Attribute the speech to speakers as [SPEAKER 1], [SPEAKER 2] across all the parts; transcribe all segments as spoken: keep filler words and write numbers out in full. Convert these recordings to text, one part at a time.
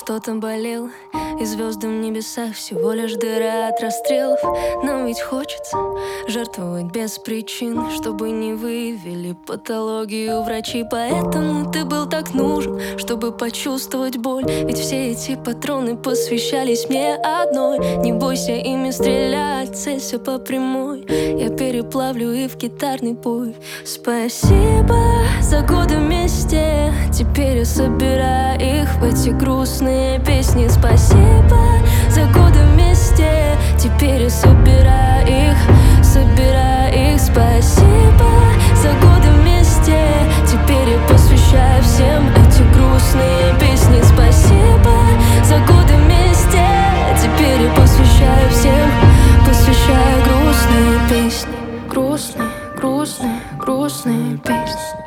[SPEAKER 1] кто-то болел, и звезды в небесах всего лишь дыра от расстрелов. Нам ведь хочется жертвовать без причин, чтобы не выявили патологию врачи. Поэтому ты был так нужен, чтобы почувствовать боль. Ведь все эти патроны посвящались мне одной. Не бойся ими стрелять, целься по прямой. Я переплавлю и в гитарный бой. Спасибо за годы вместе, теперь я собираю их в эти грустные песни. Спасибо за годы вместе, теперь я собираю их, собираю их. Спасибо за годы вместе, теперь я посвящаю всем эти грустные песни. Спасибо за годы вместе, теперь я посвящаю всем, посвящаю грустные песни. Грустные, грустные, грустные песни.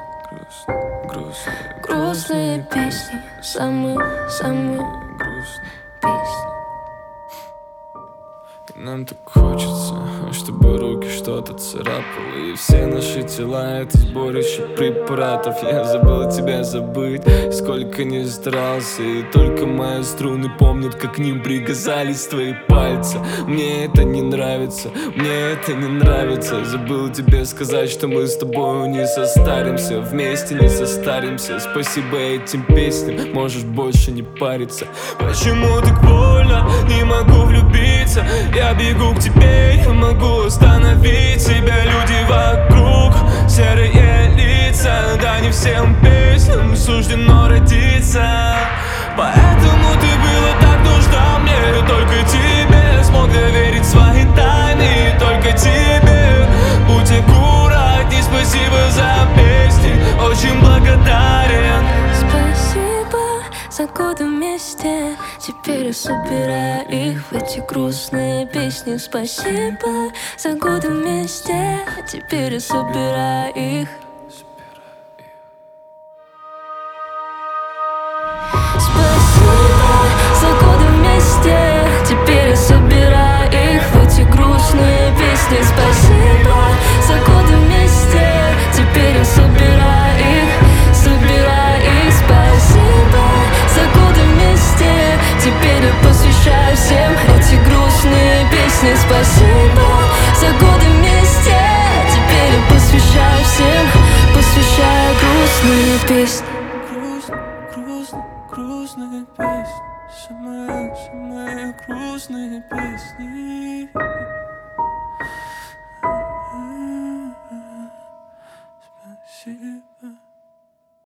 [SPEAKER 1] Грустные песни, самые, самые грустные песни.
[SPEAKER 2] Нам так хочется, чтобы руки что-то царапало, и все наши тела — это сборище препаратов. Я забыл тебя забыть, сколько не старался, и только мои струны помнят, как к ним прикасались твои пальцы. Мне это не нравится, мне это не нравится. Забыл тебе сказать, что мы с тобой не состаримся, вместе не состаримся. Спасибо этим песням, можешь больше не париться. Почему так больно, не могу влюбиться? Я бегу к тебе, я могу остановить себя. Люди вокруг, серые лица. Да не всем песням суждено родиться. Поэтому ты была так нужна мне. Только тебе смог доверить свои тайны. Только тебе. Будь аккуратней, спасибо за песни. Очень благодарен.
[SPEAKER 1] Спасибо за годы вместе, теперь я собираю их в эти грустные песни. Спасибо за годы вместе, теперь я собираю их. Спасибо за годы вместе, теперь я собираю их в эти грустные песни. Спасибо за годы вместе, теперь я собираю их, собираю их. Спасибо за годы вместе, теперь я посвящаю всем эти грустные песни. Спасибо за годы вместе, теперь я посвящаю всем, посвящаю грустные песни.
[SPEAKER 2] Грустные, грустные песни, самые, самые грустные песни.